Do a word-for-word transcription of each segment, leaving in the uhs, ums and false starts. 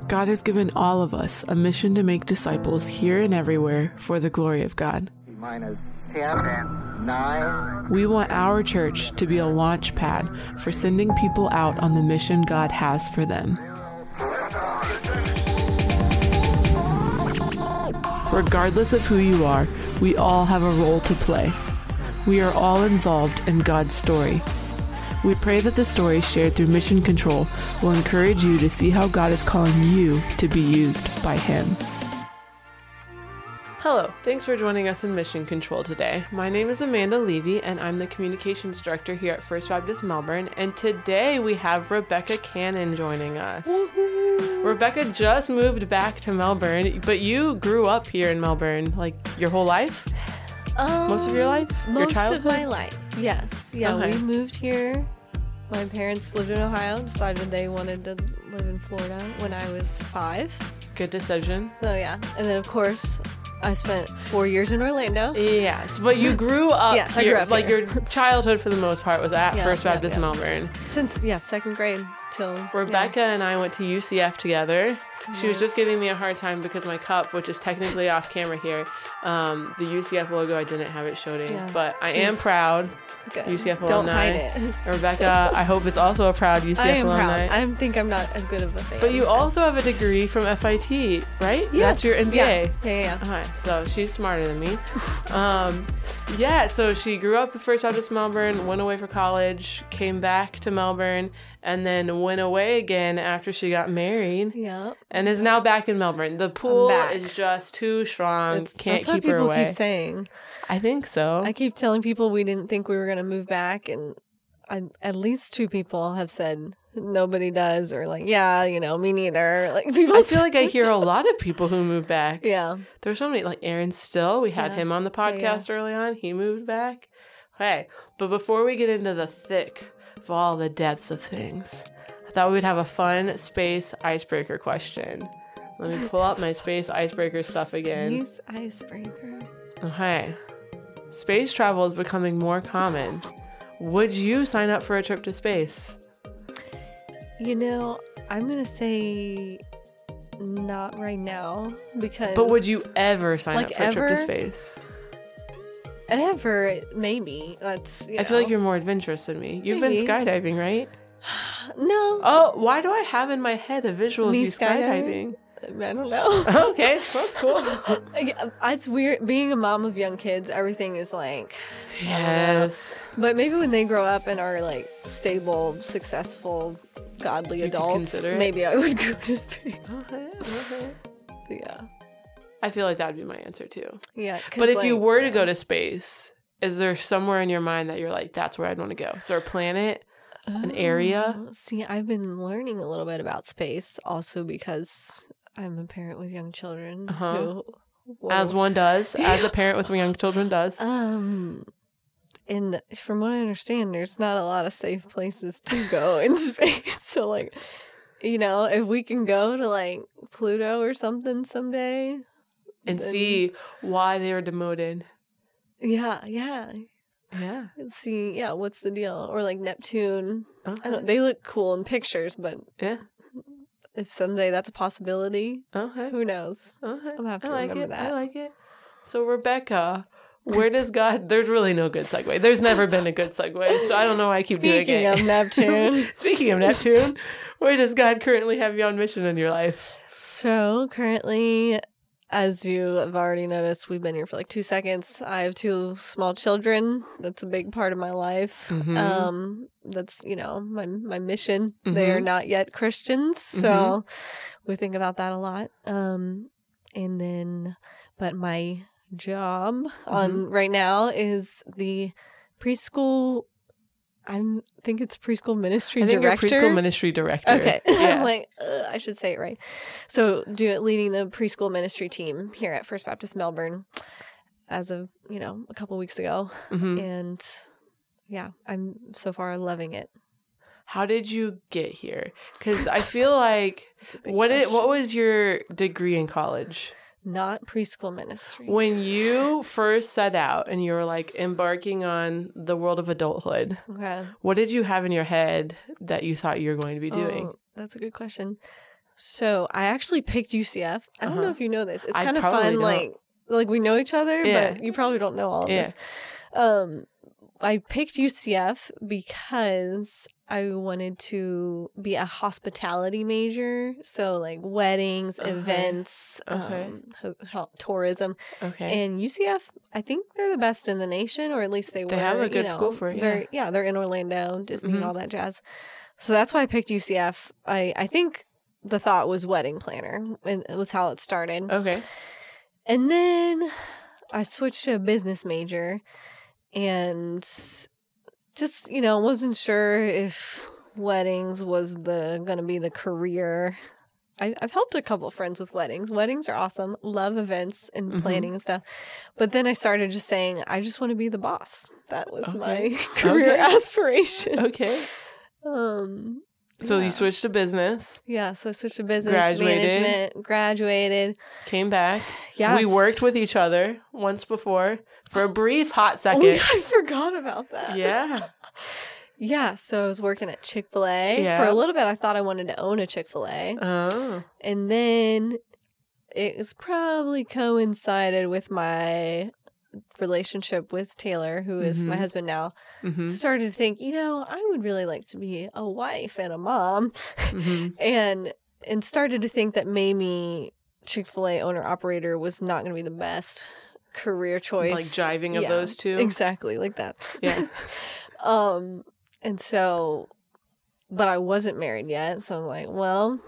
God has given all of us a mission to make disciples here and everywhere for the glory of God. Minus ten, nine. We want our church to be a launch pad for sending people out on the mission God has for them. Regardless of who you are, we all have a role to play. We are all involved in God's story. We pray that the story shared through Mission Control will encourage you to see how God is calling you to be used by Him. Hello, thanks for joining us in Mission Control today. My name is Amanda Levy, and I'm the Communications Director here at First Baptist Melbourne, and today we have Rebecca Cannon joining us. Woo-hoo. Rebecca just moved back to Melbourne, but you grew up here in Melbourne, like, your whole life? Um, most of your life? Most your childhood? of my life, yes. Yeah, okay. We moved here. My parents lived in Ohio, decided they wanted to live in Florida when I was five. Good decision. So, yeah. And then, of course, I spent four years in Orlando. Yes, but you grew up yes, here. I grew up like, here. your childhood, for the most part, was at yeah, First Baptist yeah, yeah. Melbourne. Since, yeah, second grade till... Rebecca yeah. and I went to U C F together. Yes. She was just giving me a hard time because my cup, which is technically off camera here, um, the U C F logo, I didn't have it showing. Yeah. But I She's- am proud. Good. U C F Don't alumni. hide it. Rebecca, I hope is also a proud U C F I am alumni. proud. I think I'm not as good of a fan. But you also have a degree from F I T, right? Yes. That's your M B A. Yeah, yeah, yeah. Okay, so she's smarter than me. um, yeah, so she grew up at First Baptist Melbourne, went away for college, came back to Melbourne, and then went away again after she got married. Yeah. And is now back in Melbourne. The pool back. is just too strong. It's, Can't that's keep what her people away. keep saying. I think so. I keep telling people we didn't think we were going to move back, and I, at least two people have said nobody does, or like, yeah, you know, me neither. Like people. I feel like I hear a lot of people who move back. Yeah. There's so many, like Aaron Still. We had Yeah. him on the podcast Yeah, yeah. early on. He moved back. Okay, but before we get into the thick of all the depths of things, I thought we would have a fun space icebreaker question. Let me pull up my space icebreaker stuff again. Space icebreaker. Okay. Space travel is becoming more common. Would you sign up for a trip to space? You know, I'm going to say not right now because. But would you ever sign Like up for a trip to ever? space? Ever, maybe. That's. You I feel know. like you're more adventurous than me. You've Maybe. been skydiving, right? No. Oh, why do I have in my head a visual Me of you skydiving? skydiving? I don't know. Okay, that's cool. Yeah, it's weird. Being a mom of young kids, everything is like. Yes. But maybe when they grow up and are like stable, successful, godly You could adults, consider it? maybe I would go to space. Okay, okay. Yeah. I feel like that would be my answer too. Yeah. 'cause, But if you like, were to yeah. go to space, is there somewhere in your mind that you're like, that's where I'd want to go? Is there a planet, an area? Oh, see, I've been learning a little bit about space also because I'm a parent with young children. Uh-huh. Who, As whoa. one does, as a parent with young children does. Um, and from what I understand, there's not a lot of safe places to go in space. So, like, you know, if we can go to like Pluto or something someday, And then- see why they were demoted. yeah, yeah, Yeah. see, yeah, what's the deal? Or like Neptune. I Okay. don't. They look cool in pictures, but Yeah. if someday that's a possibility, Okay. who knows? Okay. I'm gonna have to I like remember it. that. I like it. So, Rebecca, where does God... There's really no good segue. There's never been a good segue, so I don't know why I keep doing it. Speaking of Neptune. Speaking of Neptune, where does God currently have you on mission in your life? So currently, as you have already noticed, we've been here for like two seconds. I have two small children. That's a big part of my life. Mhm. Um, that's, you know, my my mission. They are Mhm. not yet Christians, so Mhm. we think about that a lot. Um, and then, but my job on right now is the preschool. I'm I think it's preschool ministry I think director. you're preschool ministry director. Okay. Yeah. I'm like, uh, I should say it right. So, do leading the preschool ministry team here at First Baptist Melbourne as of, you know, a couple weeks ago. Mhm. And yeah, I'm so far loving it. How did you get here? Because I feel like It's a big what did question. what was your degree in college? Not preschool ministry. When you first set out and you were like embarking on the world of adulthood, Okay. what did you have in your head that you thought you were going to be doing? Oh, that's a good question. So I actually picked U C F. I don't Uh-huh. know if you know this. It's I kind of probably fun, don't. like like we know each other, Yeah. but you probably don't know all of Yeah. this. Um, I picked U C F because I wanted to be a hospitality major. So like weddings, Okay. events, Okay. um, ho- ho- tourism. Okay. And U C F, I think they're the best in the nation, or at least they were. They have a you good know, school for it, They're, yeah. yeah, they're in Orlando, Disney, and Mhm. all that jazz. So that's why I picked U C F. I, I think the thought was wedding planner, and it was how it started. Okay. And then I switched to a business major, and just, you know, wasn't sure if weddings was the going to be the career. I, I've helped a couple friends with weddings. Weddings are awesome. Love events and Mhm. planning and stuff. But then I started just saying, I just want to be the boss. That was Okay. my career Okay. aspiration. Okay. Um, So yeah. you switched to business, Yeah, so I switched to business Graduated. management, graduated. came back. Yes. We worked with each other once before for a brief hot Oh, second. yeah, I forgot about that. Yeah. Yeah, so I was working at Chick-fil-A. Yeah. For a little bit, I thought I wanted to own a Chick-fil-A. Oh. And then it was probably coincided with my relationship with Taylor, who is my Mhm. husband now. Mm-hmm. Started to think, you know, I would really like to be a wife and a mom. Mm-hmm. and and started to think that maybe Chick-fil-A owner operator was not going to be the best career choice. Like jiving of Yeah, those two. Exactly, like that. Yeah. um and so but I wasn't married yet, so I'm like, well,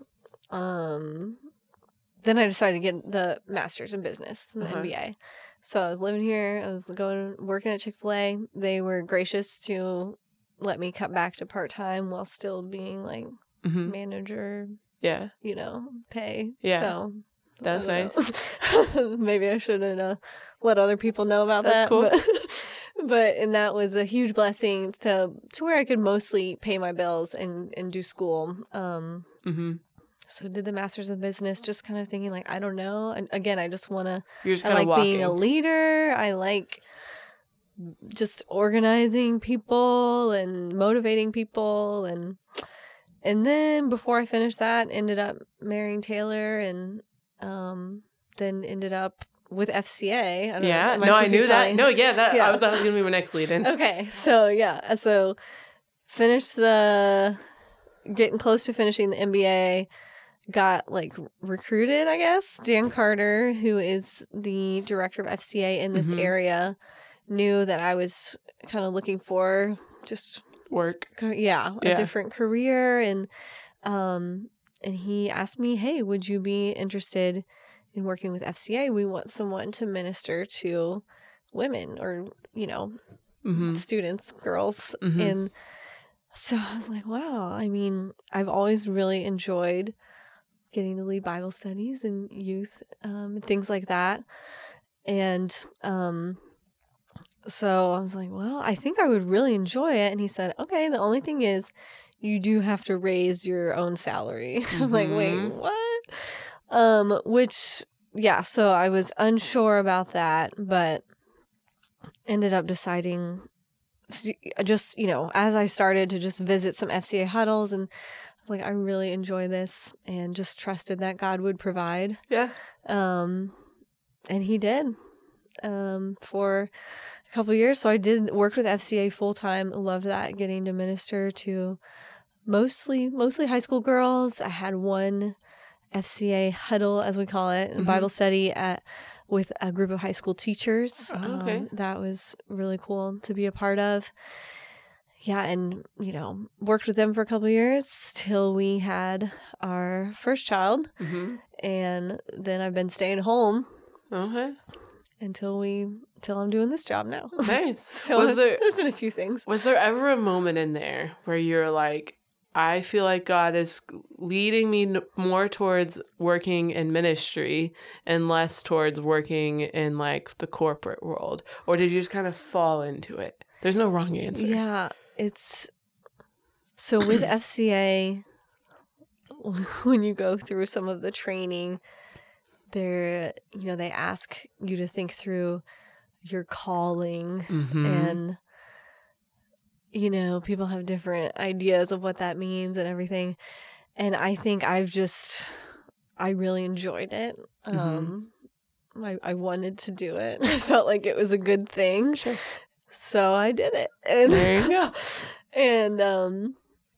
um then I decided to get the master's in business, the Uh-huh. M B A. So I was living here, I was going working at Chick-fil-A. They were gracious to let me cut back to part-time while still being like Mm-hmm. manager, Yeah. you know, pay. Yeah. So That's I don't know. Maybe I shouldn't uh, let other people know about That's that. cool. But, but and that was a huge blessing to to where I could mostly pay my bills and, and do school. Um, Mm-hmm. so did the master's of business, just kind of thinking like, I don't know. And again, I just want to. You're just I kind of like walking. being a leader. I like just organizing people and motivating people, and and then before I finished that, ended up marrying Taylor, and um, then ended up with F C A. I don't know, yeah. am No, I supposed to be knew that. telling- No, yeah. That Yeah. I thought that was gonna be my next lead in. Okay, so yeah, so finished the getting close to finishing the M B A. Got like recruited, I guess. Dan Carter, who is the director of F C A in this Mhm. area, knew that I was kind of looking for just Work. ca- yeah, a Yeah. different career, and um and he asked me, "Hey, would you be interested in working with F C A? We want someone to minister to women, or, you know, Mm-hmm. students, girls." Mhm. And so I was like, wow. I mean, I've always really enjoyed getting to lead Bible studies and youth, um, and things like that. And um, so I was like, well, I think I would really enjoy it. And he said, okay, the only thing is you do have to raise your own salary. I'm like, wait, Mhm. what? Um, which, yeah, so I was unsure about that, but ended up deciding just, you know, as I started to just visit some F C A huddles, and I was like, I really enjoy this, and just trusted that God would provide. Yeah. Um, and he did, um, for a couple of years. So I did work with F C A full time. Loved that, getting to minister to mostly, mostly high school girls. I had one F C A huddle, as we call it, Mhm. Bible study at with a group of high school teachers. Oh, okay. Um, that was really cool to be a part of. Yeah, and, you know, worked with them for a couple of years till we had our first child. Mm-hmm. And then I've been staying home Okay. until we, till I'm doing this job now. Nice. So was there there's been a few things. was there ever a moment in there where you're like, I feel like God is leading me n- more towards working in ministry and less towards working in like the corporate world? Or did you just kind of fall into it? There's no wrong answer. Yeah, it's so with F C A, when you go through some of the training, they're, you know, they ask you to think through your calling, Mm-hmm. and, you know, people have different ideas of what that means and everything. and I think I've just, I really enjoyed it. Mm-hmm. Um, I, I wanted to do it. I felt like it was a good thing. Sure. So I did it. And, There you go. And, um,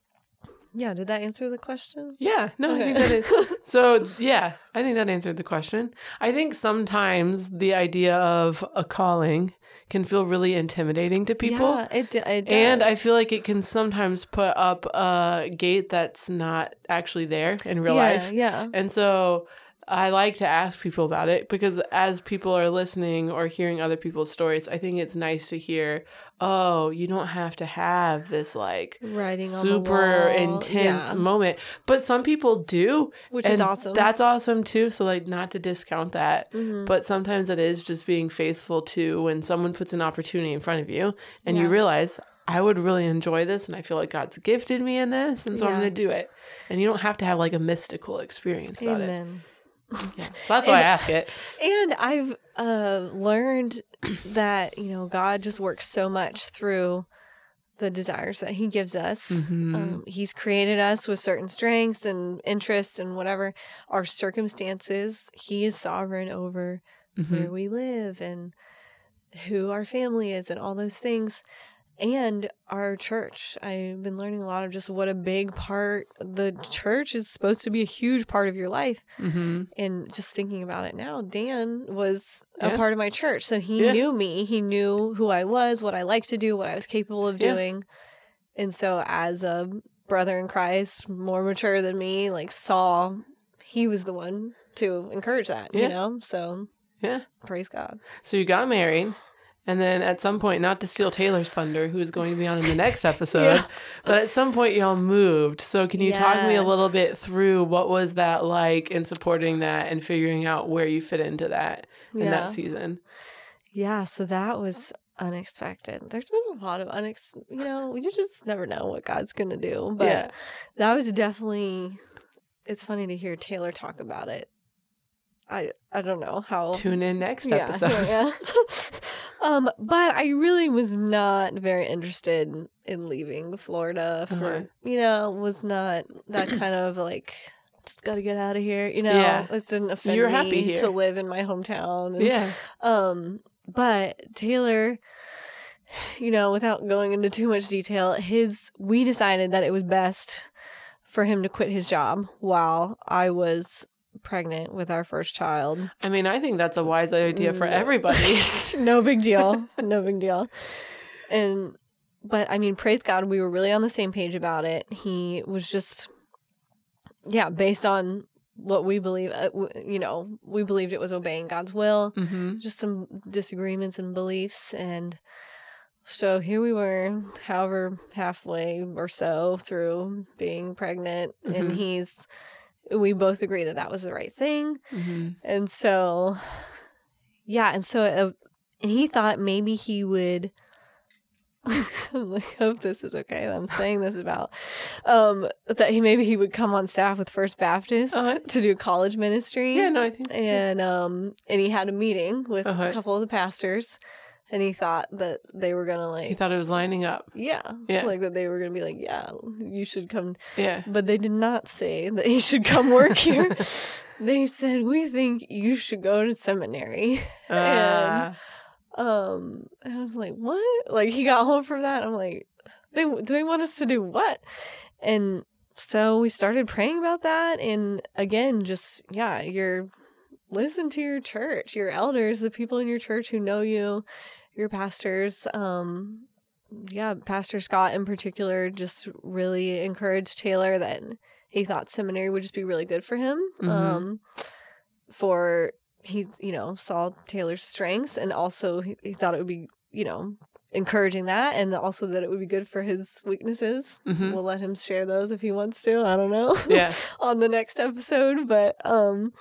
yeah, did that answer the question? Yeah, no, Okay. I think that is. So, yeah, I think that answered the question. I think sometimes the idea of a calling can feel really intimidating to people. Yeah, it, d- it does. And I feel like it can sometimes put up a gate that's not actually there in real yeah, life. Yeah. And so I like to ask people about it because as people are listening or hearing other people's stories, I think it's nice to hear, oh, you don't have to have this like Writing on the super wall. intense Yeah. moment. But some people do. Which is and awesome. That's awesome too. So like not to discount that. Mhm. But sometimes it is just being faithful to when someone puts an opportunity in front of you and you Yeah. realize I would really enjoy this and I feel like God's gifted me in this and so I'm Yeah. going to do it. And you don't have to have like a mystical experience about it. Amen. Yeah. So that's why I And- ask it. And I've uh, learned that, you know, God just works so much through the desires that he gives us. Mhm. Um, he's created us with certain strengths and interests and whatever. Our circumstances, he is sovereign over Mhm. where we live and who our family is and all those things. And our church. I've been learning a lot of just what a big part the church is supposed to be, a huge part of your life. Mhm. And just thinking about it now, Dan was a Yeah. part of my church. So he Yeah. knew me. He knew who I was, what I liked to do, what I was capable of Yeah. doing. And so as a brother in Christ, more mature than me, like saw he was the one to encourage that, Yeah. you know? So Yeah. praise God. So you got married. And then at some point, not to steal Taylor's thunder, who's going to be on in the next episode, Yeah. but at some point y'all moved. So can you talk me a Yes. little bit through what was that like in supporting that and figuring out where you fit into that in Yeah. that season? Yeah, so that was unexpected. There's been a lot of unex, you know, you just never know what God's going to do. But Yeah. that was definitely, it's funny to hear Taylor talk about it. I I don't know how. Tune in next Yeah, episode. yeah. um, but I really was not very interested in, in leaving Florida for, Uh-huh. you know, was not that kind of like, just got to get out of here. You know, Yeah. it didn't offend You're me happy here. to live in my hometown. And, Yeah. um, but Taylor, you know, without going into too much detail, his we decided that it was best for him to quit his job while I was pregnant with our first child. I mean, I think that's a wise idea for Mm. everybody. No big deal. No big deal. And but I mean, praise God, we were really on the same page about it. He was just yeah, based on what we believe, uh, w- you know, we believed it was obeying God's will. hmm Just some disagreements and beliefs. And so here we were, however, halfway or so through being pregnant. And Mhm. he's, we both agree that that was the right thing. hmm And so, yeah. And so, uh, and he thought maybe he would. I'm like, I hope this is okay. that I'm saying this about um, that he maybe he would come on staff with First Baptist Uh-huh. to do college ministry. Yeah, no, I think. And um, and he had a meeting with Uh-huh. a couple of the pastors, and he thought that they were gonna He like, thought it was lining up. yeah, Yeah. like that they were gonna be like, yeah, you should come. Yeah. But they did not say that he should come work here. They said, we think you should go to seminary. Uh, Um, and I was like, what? Like, he got home from that. I'm like, they do they want us to do what? And so we started praying about that. And again, just, yeah, you're, listen to your church, your elders, the people in your church who know you, your pastors. Um, yeah, Pastor Scott in particular just really encouraged Taylor that he thought seminary would just be really good for him. Mhm. Um, for he, you know, saw Taylor's strengths, and also he, he thought it would be, you know, encouraging that, and also that it would be good for his weaknesses. Mhm. We'll let him share those if he wants to. I don't know. Yeah. On the next episode, but um,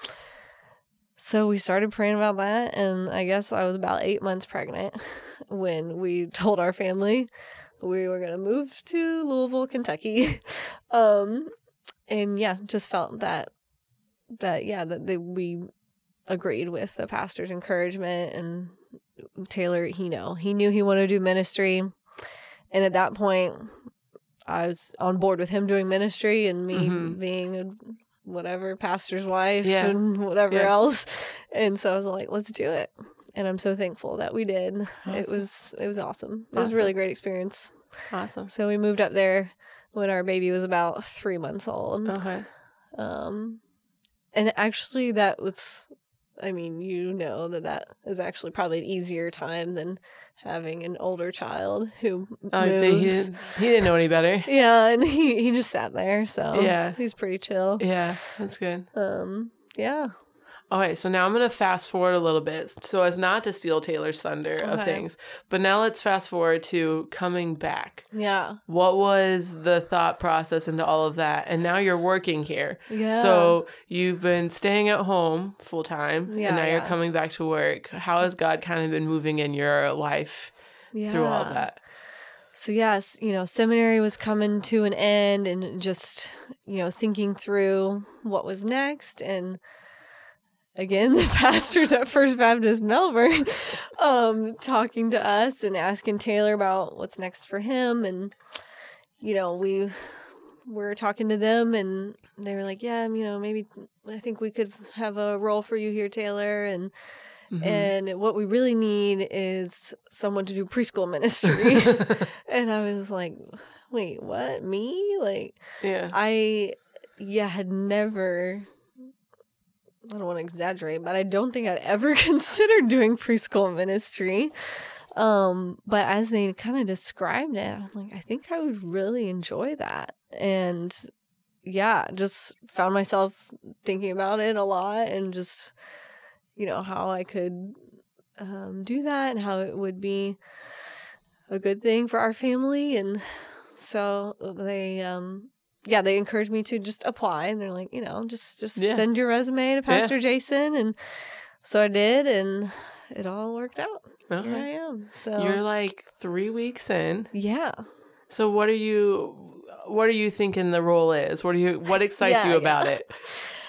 so we started praying about that, and I guess I was about eight months pregnant when we told our family we were gonna move to Louisville, Kentucky. um, and yeah, just felt that that yeah that they, we agreed with the pastor's encouragement, and Taylor, he know he knew he wanted to do ministry, and at that point I was on board with him doing ministry and me Mhm. being a whatever pastor's wife Yeah. and whatever Yeah. else. And so I was like, let's do it. And I'm so thankful that we did. It Awesome. was it was awesome. It was Awesome. a really great experience. Awesome. So we moved up there when our baby was about three months old. Okay. Um, and actually, that was, I mean, you know that that is actually probably an easier time than having an older child who Oh, they, he, moves. didn't, he didn't know any better. Yeah, and he, he just sat there, so Yeah. he's pretty chill. Yeah, that's good. Um, yeah. Okay, so now I'm going to fast forward a little bit so as not to steal Taylor's thunder of Okay. things. But now let's fast forward to coming back. Yeah. What was the thought process into all of that? And now you're working here. Yeah. So you've been staying at home full time, Yeah, and now you're yeah. coming back to work. How has God kind of been moving in your life through all Yeah. that? So yes, you know, seminary was coming to an end and just, you know, thinking through what was next. And again, the pastors at First Baptist Melbourne um, talking to us and asking Taylor about what's next for him. And, you know, we were talking to them and they were like, yeah, you know, maybe I think we could have a role for you here, Taylor. And Mhm. And what we really need is someone to do preschool ministry. And I was like, wait, what? Me? Like, Yeah. I, yeah, had never, I don't want to exaggerate, but I don't think I'd ever considered doing preschool ministry. Um, but as they kind of described it, I was like, I think I would really enjoy that. And yeah, just found myself thinking about it a lot and just, you know, how I could um, do that and how it would be a good thing for our family. And so they, um, yeah, they encouraged me to just apply. And they're like, you know, just just Yeah. send your resume to Pastor Jason. And so I did, and it all worked out. Here I Okay. am. So You're like three weeks in. yeah. So what are you what are you thinking the role is? What are you what excites Yeah, you about yeah. it?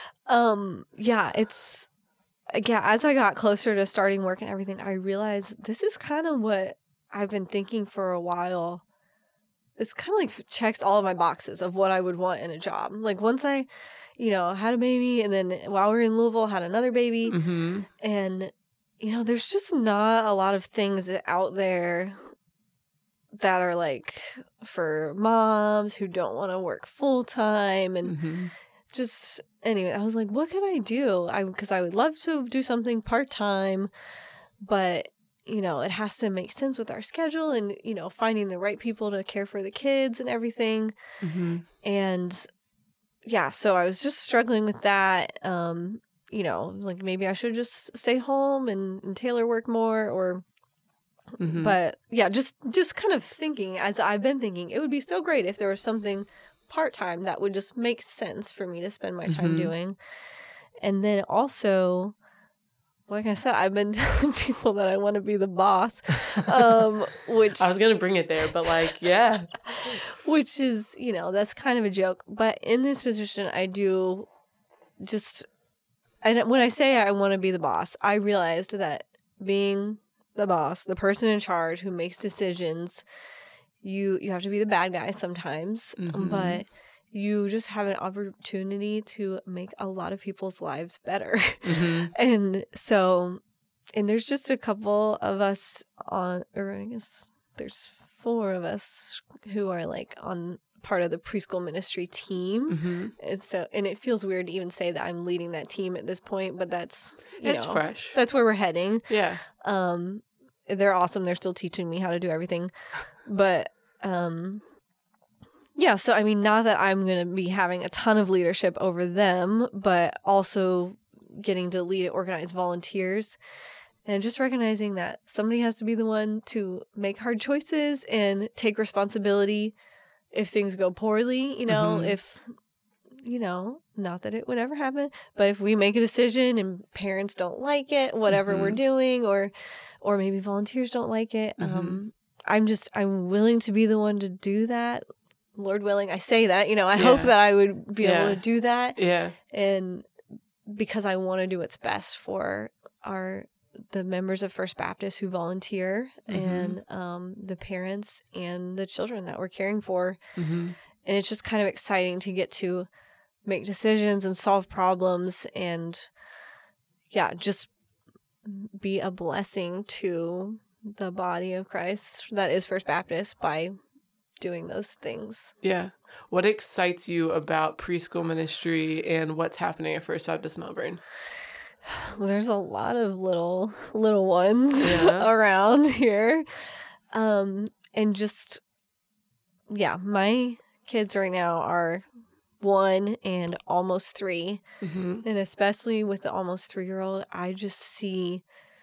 Um, yeah, it's, yeah, as I got closer to starting work and everything, I realized this is kind of what I've been thinking for a while. It's kind of like checks all of my boxes of what I would want in a job. Like once I, you know, had a baby, and then while we were in Louisville, had another baby. Mhm. And, you know, there's just not a lot of things out there that are like for moms who don't want to work full time. And Mhm. just anyway, I was like, what could I do? I because I would love to do something part time, but you know, it has to make sense with our schedule and you know, finding the right people to care for the kids and everything. Mhm. And yeah, so I was just struggling with that. Um, you know, like maybe I should just stay home and, and Taylor work more, or Mhm. but yeah, just just kind of thinking, as I've been thinking, it would be so great if there was something part-time that would just make sense for me to spend my time Mhm. doing. And then also, like I said, I've been telling people that I want to be the boss, um, which I was going to bring it there, but like, yeah. which is, you know, that's kind of a joke. But in this position, I do just, I don't, when I say I want to be the boss, I realized that being the boss, the person in charge who makes decisions, you you have to be the bad guy sometimes, Mhm. but you just have an opportunity to make a lot of people's lives better. Mhm. And so, and there's just a couple of us on, or I guess there's four of us who are like on part of the preschool ministry team. Mhm. And so, and it feels weird to even say that I'm leading that team at this point, but that's, you It's know, fresh. that's where we're heading. Yeah. Um, they're awesome. They're still teaching me how to do everything. But, um, yeah, so I mean, not that I'm going to be having a ton of leadership over them, but also getting to lead and organize volunteers and just recognizing that somebody has to be the one to make hard choices and take responsibility if things go poorly, you know, Mhm. if, you know, not that it would ever happen, but if we make a decision and parents don't like it, whatever we're Mhm. doing, or, or maybe volunteers don't like it, Mhm. um, I'm just, I'm willing to be the one to do that. Lord willing, I say that, you know, I Yeah. hope that I would be Yeah. able to do that. Yeah. And because I want to do what's best for our the members of First Baptist who volunteer Mm-hmm. and um, the parents and the children that we're caring for. Mm-hmm. And it's just kind of exciting to get to make decisions and solve problems and, yeah, just be a blessing to the body of Christ that is First Baptist by doing those things. Yeah. What excites you about preschool ministry and what's happening at First Baptist Melbourne? There's a lot of little little ones Yeah. around here. Um, and just, yeah, my kids right now are one and almost three. Mm-hmm. And especially with the almost three-year-old, I just see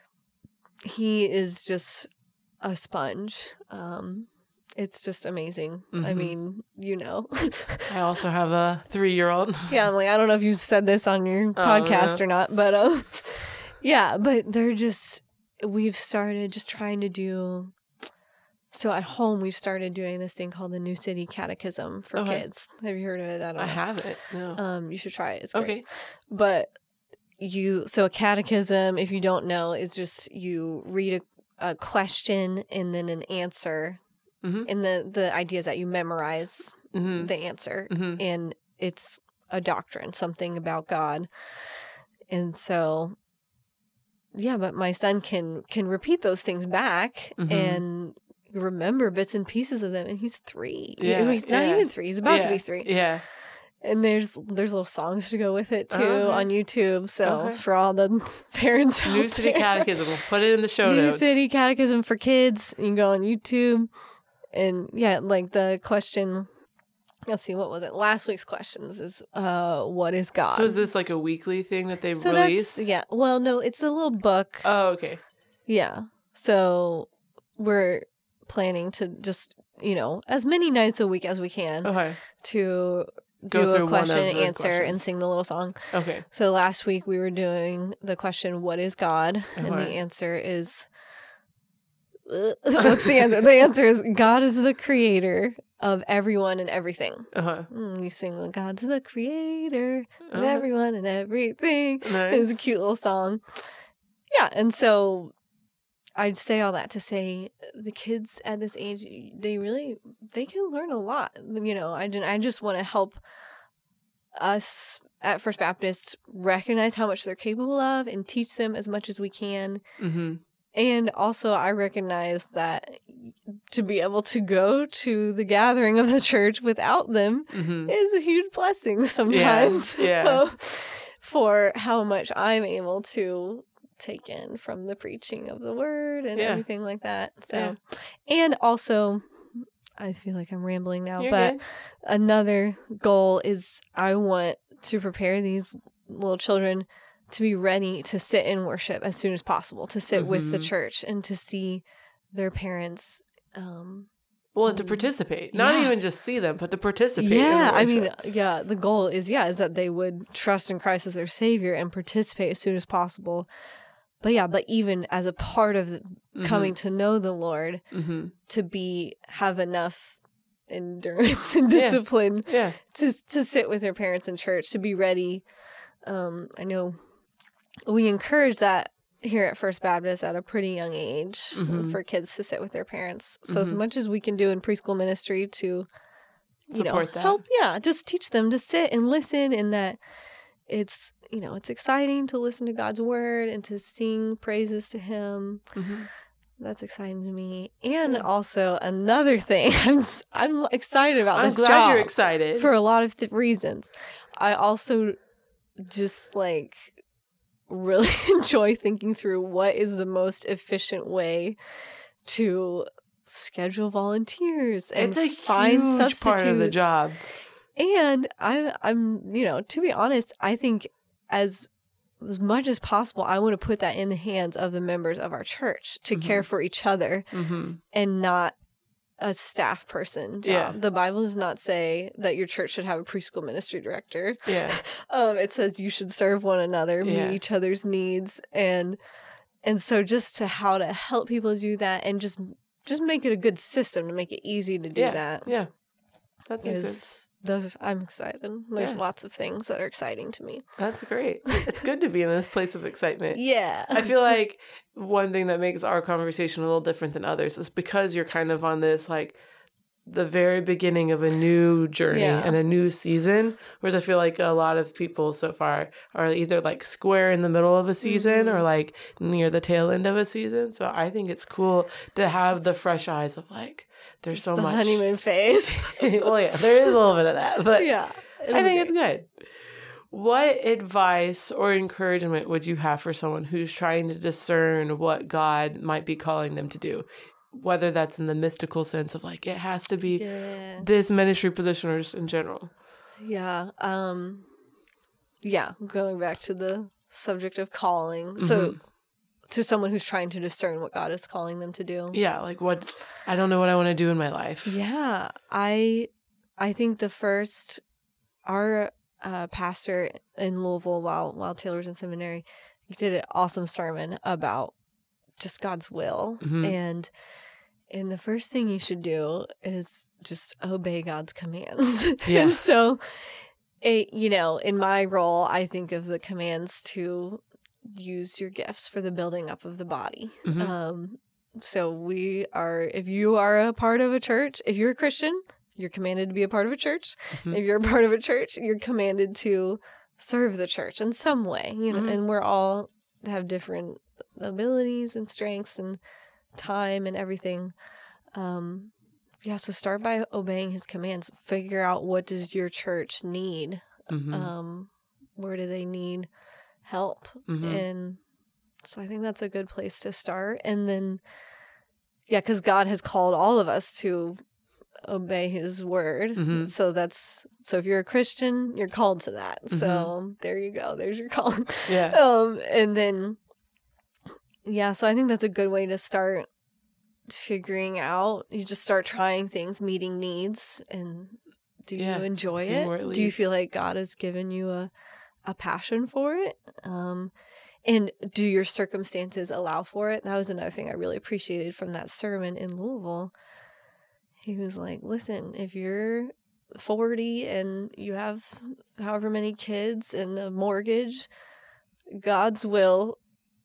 he is just a sponge. Um, it's just amazing. I Mhm. mean, you know. I also have a three-year-old. Yeah, I'm like, I don't know if you said this on your Oh, podcast yeah. or not, but um, yeah, but they're just, we've started just trying to do, so at home we've started doing this thing called the New City Catechism for Okay. kids. Have you heard of it? I don't know. I haven't. No. Um, you should try it. It's great. Okay. But you, so a catechism, if you don't know, is just you read a, a question and then an answer. Mm-hmm. And the, the idea is that you memorize Mm-hmm. the answer. Mm-hmm. And it's a doctrine, something about God. And so, yeah, but my son can can repeat those things back Mhm. and remember bits and pieces of them. And he's three. Yeah, He's not yeah. even three. He's about to Yeah, be three. Yeah. And there's there's little songs to go with it too Okay. on YouTube. So Okay. for all the parents out New City there, Catechism. We'll put it in the show New notes. City Catechism for kids. You can go on YouTube. And yeah, like the question, let's see, what was it? Last week's questions is, uh, what is God? So is this like a weekly thing that they So release? that's, yeah. Well, no, it's a little book. Oh, okay. Yeah. So we're planning to just, you know, as many nights a week as we can Okay. to Go do through a one question of and the answer and questions. sing the little song. Okay. So last week we were doing the question, what is God? And the Okay. answer is, what's the answer? The answer is God is the creator of everyone and everything. Uh-huh. Mm, you sing, God's the creator of Uh-huh. everyone and everything. Nice. It's a cute little song. Yeah, and so I'd say all that to say the kids at this age, they really, they can learn a lot. You know, I, I just want to help us at First Baptist recognize how much they're capable of and teach them as much as we can. Mm-hmm. And also, I recognize that to be able to go to the gathering of the church without them Mm-hmm. is a huge blessing sometimes. yeah. So, for how much I'm able to take in from the preaching of the word and Yeah. everything like that. So, and also, I feel like I'm rambling now, You're but good. another goal is I want to prepare these little children to be ready to sit in worship as soon as possible, to sit with the Mhm. church and to see their parents. Um, Well, and to participate. Not Yeah. even just see them, but to participate. yeah, in I mean, worship. yeah, the goal is, yeah, is that they would trust in Christ as their savior and participate as soon as possible. But yeah, but even as a part of the, coming to know the Lord, Mm-hmm. to be, have enough endurance and Yeah. discipline Yeah. to to sit with their parents in church, to be ready. Um, I know we encourage that here at First Baptist at a pretty young age Mhm. for kids to sit with their parents. So as Mhm. much as we can do in preschool ministry to, you Support know, that. help, yeah, just teach them to sit and listen, and that it's, you know, it's exciting to listen to God's word and to sing praises to Him. Mm-hmm. That's exciting to me. And Yeah. also another thing, I'm s- I'm excited about I'm this glad job you're excited. for a lot of th- reasons. I also just like really enjoy thinking through what is the most efficient way to schedule volunteers and it's a find huge substitutes. part of the job. And I, I'm, you know, to be honest, I think as as much as possible, I want to put that in the hands of the members of our church to Mhm. care for each other Mm-hmm. and not a staff person job. Yeah. The Bible does not say that your church should have a preschool ministry director. Yeah. Um, it says you should serve one another, Yeah. meet each other's needs, and and so just to how to help people do that and just just make it a good system to make it easy to do yeah. that Yeah. That makes sense. is those I'm excited. There's Yeah. lots of things that are exciting to me. That's great. It's good to be in this place of excitement. Yeah. I feel like one thing that makes our conversation a little different than others is because you're kind of on this, like, the very beginning of a new journey Yeah. and a new season. Whereas I feel like a lot of people so far are either, like, square in the middle of a season Mm-hmm. or, like, near the tail end of a season. So I think it's cool to have the fresh eyes of, like, there's so the much. honeymoon phase. Well, yeah, there is a little bit of that. But yeah. I think it's good. What advice or encouragement would you have for someone who's trying to discern what God might be calling them to do? Whether that's in the mystical sense of, like, it has to be Yeah. this ministry position or just in general. Yeah. Um yeah, going back to the subject of calling. So Mhm. to someone who's trying to discern what God is calling them to do. Yeah, like what, I don't know what I want to do in my life. Yeah. I I think the first our uh, pastor in Louisville while while Taylor was in seminary, he did an awesome sermon about just God's will. Mhm. And and the first thing you should do is just obey God's commands. Yeah. And so it, you know, in my role, I think of the commands to use your gifts for the building up of the body. Mhm. Um, so we are, if you are a part of a church, if you're a Christian, you're commanded to be a part of a church. Mhm. If you're a part of a church, you're commanded to serve the church in some way, you know, Mhm. and we're all have different abilities and strengths and time and everything. Um, yeah, so start by obeying his commands. Figure out, what does your church need? Mhm. Um, where do they need help? Mhm. And so I think that's a good place to start. And then, yeah, because God has called all of us to obey his word. Mhm. So that's, so if you're a Christian, you're called to that. Mm-hmm. So there you go. There's your call. Yeah. Um, and then, yeah, so I think that's a good way to start figuring out. You just start trying things, meeting needs, and do Yeah, you enjoy seeing where it? it Do you leads. feel like God has given you a, a passion for it? Um, and do your circumstances allow for it? That was another thing I really appreciated from that sermon in Louisville. He was like, listen, if you're forty and you have however many kids and a mortgage, God's will,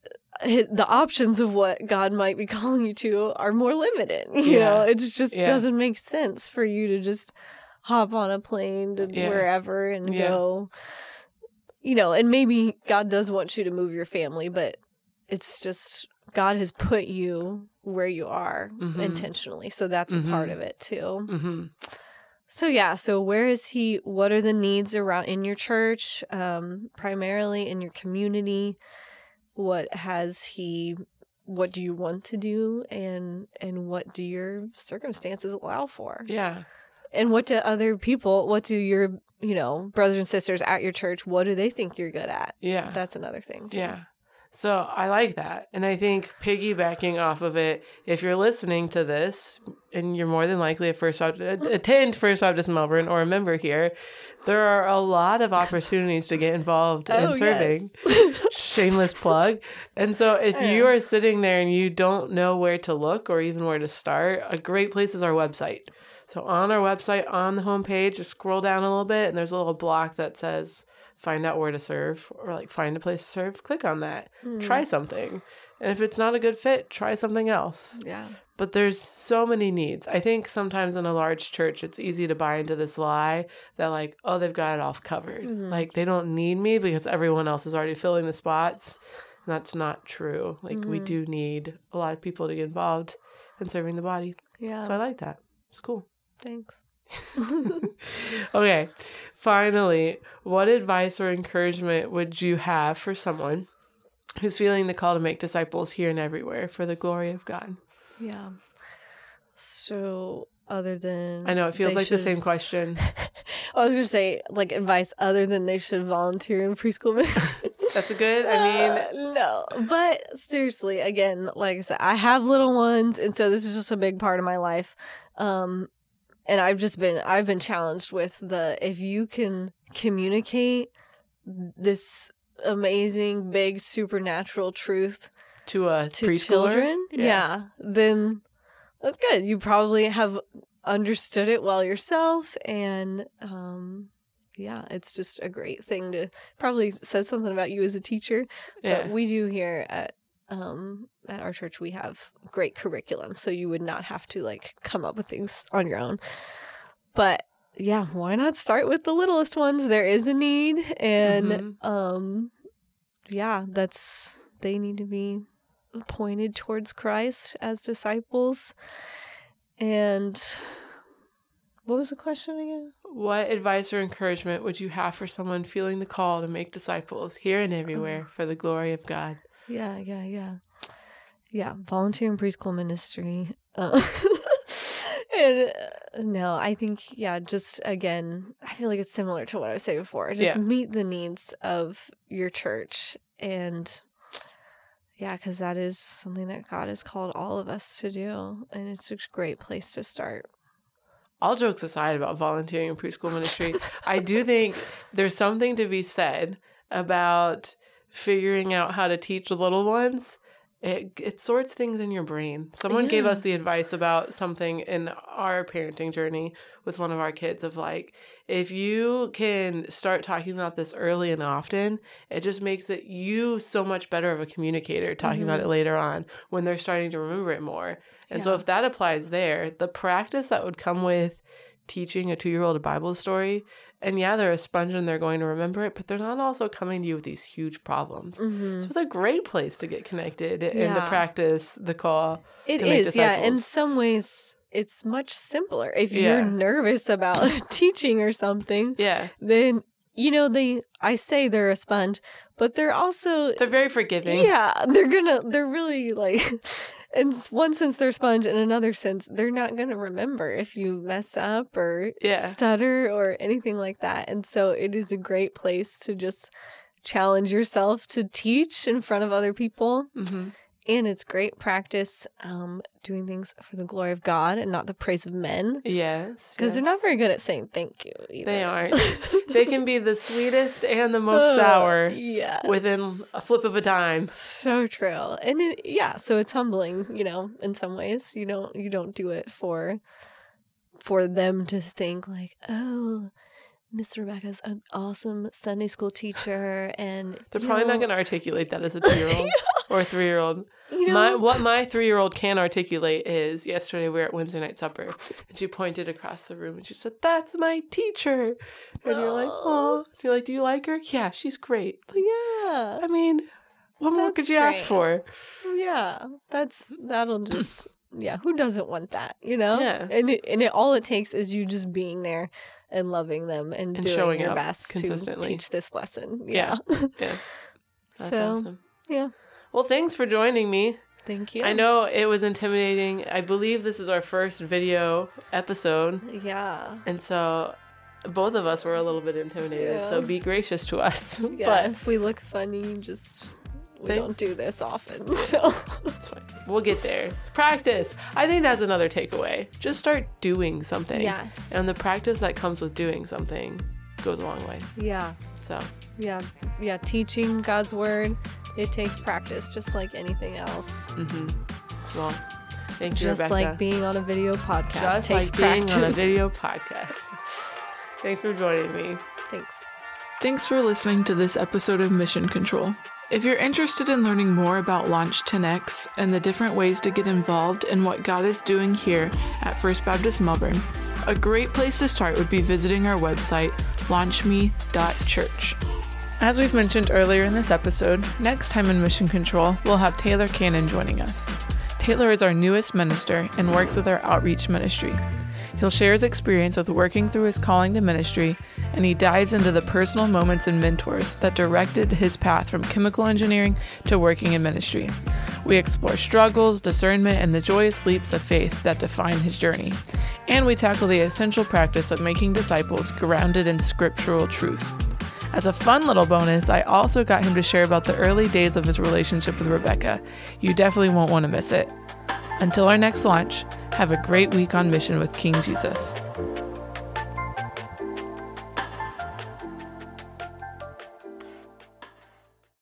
the options of what God might be calling you to are more limited. You Yeah. know, it just Yeah. doesn't make sense for you to just hop on a plane to Yeah. wherever and Yeah. go, you know, and maybe God does want you to move your family, but it's just God has put you where you are Mhm. intentionally. So that's a part Mhm. of it too. Mm-hmm. So yeah, so where is he, what are the needs around in your church, um, primarily in your community? What has he, what do you want to do, and and what do your circumstances allow for? Yeah. And what do other people, what do your, you know, brothers and sisters at your church, what do they think you're good at? Yeah. That's another thing too. Yeah. So I like that. And I think piggybacking off of it, if you're listening to this and you're more than likely a First Baptist, attend First Baptist Melbourne or a member here, there are a lot of opportunities to get involved Oh, in serving. yes. Shameless plug. And so if you are sitting there and you don't know where to look or even where to start, a great place is our website. So on our website, on the homepage, just scroll down a little bit and there's a little block that says find out where to serve or like find a place to serve. Click on that. Try something. And if it's not a good fit, try something else. Yeah. But there's so many needs. I think sometimes in a large church, it's easy to buy into this lie that like, oh, they've got it all covered. Mm-hmm. Like they don't need me because everyone else is already filling the spots. And that's not true. Like we Mm-hmm. do need a lot of people to get involved in serving the body. Yeah. So I like that. It's cool. Thanks. Okay. Finally, what advice or encouragement would you have for someone who's feeling the call to make disciples here and everywhere for the glory of God? Yeah. So other than I know it feels they like the should- same question. I was gonna say like advice other than they should volunteer in preschool ministry. That's a good, I mean, Uh, no, but seriously, again, like I said, I have little ones, and so this is just a big part of my life. Um, and I've just been, I've been challenged with the, if you can communicate this amazing, big, supernatural truth to a to preschooler? children, yeah. then that's good. You probably have understood it well yourself. And um, yeah, it's just a great thing to probably says something about you as a teacher. Yeah. But we do here at um, at our church, we have great curriculum. So you would not have to like come up with things on your own. But yeah, why not start with the littlest ones? There is a need. And Mm-hmm. um, yeah, that's they need to be pointed towards Christ as disciples. And what was the question again? What advice or encouragement would you have for someone feeling the call to make disciples here and everywhere for the glory of God? Yeah, yeah, yeah. Yeah, volunteer in preschool ministry. Uh, and uh, no, I think, yeah, just again, I feel like it's similar to what I was saying before. Just Yeah. meet the needs of your church. And yeah, because that is something that God has called all of us to do. And it's a great place to start. All jokes aside about volunteering in preschool ministry, I do think there's something to be said about figuring out how to teach the little ones. It it sorts things in your brain. Someone gave Yeah. us the advice about something in our parenting journey with one of our kids of like, if you can start talking about this early and often, it just makes it you so much better of a communicator talking Mhm. about it later on when they're starting to remember it more. And so Yeah. if that applies there, the practice that would come with teaching a two-year-old a Bible story, and yeah, they're a sponge and they're going to remember it, but they're not also coming to you with these huge problems. Mhm. So it's a great place to get connected and to Yeah. practice the call. It to make is, yeah. In disciples. some ways, it's much simpler. If Yeah. you're nervous about teaching or something, Yeah. then, you know, they, I say they're a sponge, but they're also, They're very forgiving. yeah, they're gonna, they're really like, in one sense they're sponge, in another sense, they're not gonna remember if you mess up or Yeah. stutter or anything like that. And so it is a great place to just challenge yourself to teach in front of other people. Mm-hmm. And it's great practice um, doing things for the glory of God and not the praise of men. Yes. Because they're not yes. very good at saying thank you either. They aren't. They can be the sweetest and the most sour Yes. within a flip of a dime. So true. And it, yeah, so it's humbling, you know, in some ways. You don't you don't do it for for them to think like, oh, Miss Rebecca's an awesome Sunday school teacher, and They're you probably know, not going to articulate that as a two-year-old or a three-year-old. you know, My, what my three-year-old can articulate is, yesterday we were at Wednesday night supper, and she pointed across the room and she said, "That's my teacher." And you're like, "Oh." You're like, "Do you like her?" "Yeah, she's great." Like, yeah, I mean, what more That's could you ask great. for? yeah, that's that'll just yeah. Who doesn't want that? You know, Yeah. And it, and it, all it takes is you just being there and loving them and, And doing showing your up best consistently. to teach this lesson. Yeah. Yeah, Yeah. That's So, awesome. yeah. Well, thanks for joining me. Thank you. I know it was intimidating. I believe this is our first video episode. Yeah. And so both of us were a little bit intimidated. Yeah. So be gracious to us. Yeah. But if we look funny, just we Thanks. don't do this often. So it's fine. We'll get there. Practice. I think that's another takeaway. Just start doing something. yes. And the practice that comes with doing something goes a long way. Yeah. So Yeah. Yeah. Teaching God's word, it takes practice, just like anything else. hmm well, thank you, Just Rebecca. like being on a video podcast Just takes like being practice. on a video podcast. Thanks for joining me. Thanks. Thanks for listening to this episode of Mission Control. If you're interested in learning more about Launch ten X and the different ways to get involved in what God is doing here at First Baptist Melbourne, a great place to start would be visiting our website, launch me dot church. As we've mentioned earlier in this episode, next time in Mission Control, we'll have Taylor Cannon joining us. Taylor is our newest minister and works with our outreach ministry. He'll share his experience with working through his calling to ministry, and he dives into the personal moments and mentors that directed his path from chemical engineering to working in ministry. We explore struggles, discernment, and the joyous leaps of faith that define his journey. And we tackle the essential practice of making disciples grounded in scriptural truth. As a fun little bonus, I also got him to share about the early days of his relationship with Rebecca. You definitely won't want to miss it. Until our next launch, have a great week on mission with King Jesus.